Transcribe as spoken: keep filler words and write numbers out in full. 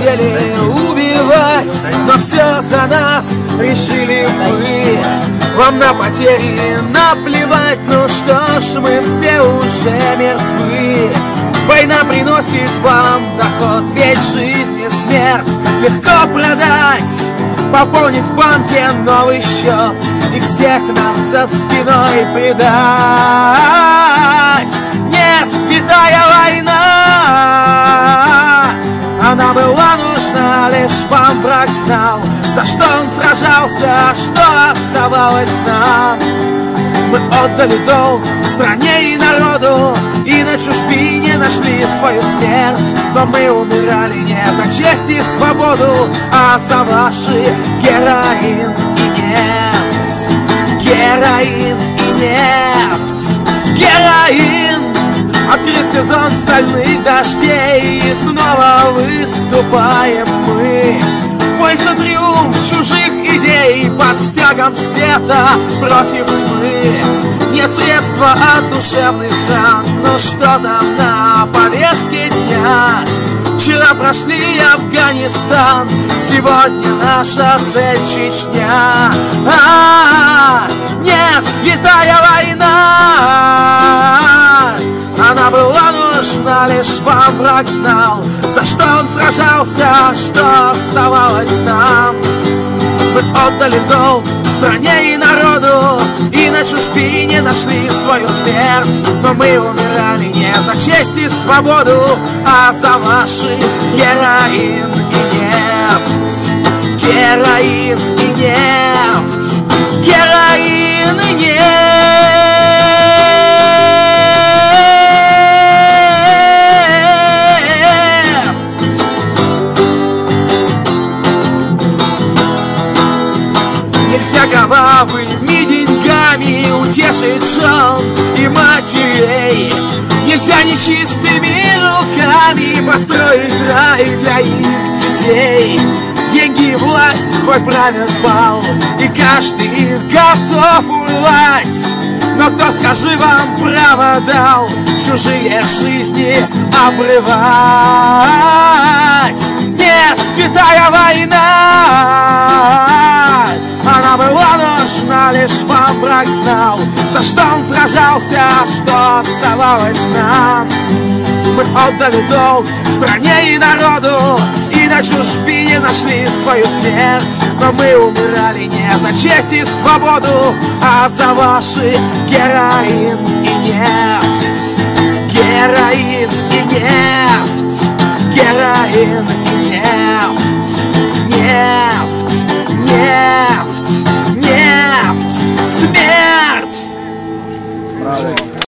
хотели убивать, но все за нас решили вы. Вам на потери наплевать, ну что ж, мы все уже мертвы. Война приносит вам доход, ведь жизнь и смерть легко продать, пополнить в банке новый счет и всех нас за спиной предать. Не святая война, она была нужна, лишь вам враг знал, за что он сражался, что оставалось нам. Мы отдали долг стране и народу, и на чужбине нашли свою смерть. Но мы умирали не за честь и свободу, а за ваши героин и нефть. Героин и нефть. Героин. Открыт сезон стальных дождей, и снова выступаем мы. Бой за триумф чужих идей под стягом света против тьмы. Нет средства от душевных ран, но что там на повестке дня? Вчера прошли Афганистан, сегодня наша цель Чечня. А-а-а, не святая война, она была нужна, лишь вам враг знал, за что он сражался, что оставалось нам. Мы отдали долг стране и народу, и на чужбине нашли свою смерть. Но мы умирали не за честь и свободу, а за ваши героин и нефть. Героин и нефть. Героин и нефть. Нельзя кровавыми деньгами утешить жен и матерей. Нельзя нечистыми руками построить рай для их детей. Деньги и власть свой правят бал, и каждый их готов урвать. Но кто, скажи, вам право дал чужие жизни обрывать? Не святая война, она была нужна, лишь вам враг знал, за что он сражался, что оставалось нам. Мы отдали долг стране и народу, и на чужбине нашли свою смерть. Но мы умирали не за честь и свободу, а за ваши героин и нефть. Героин и нефть. Героин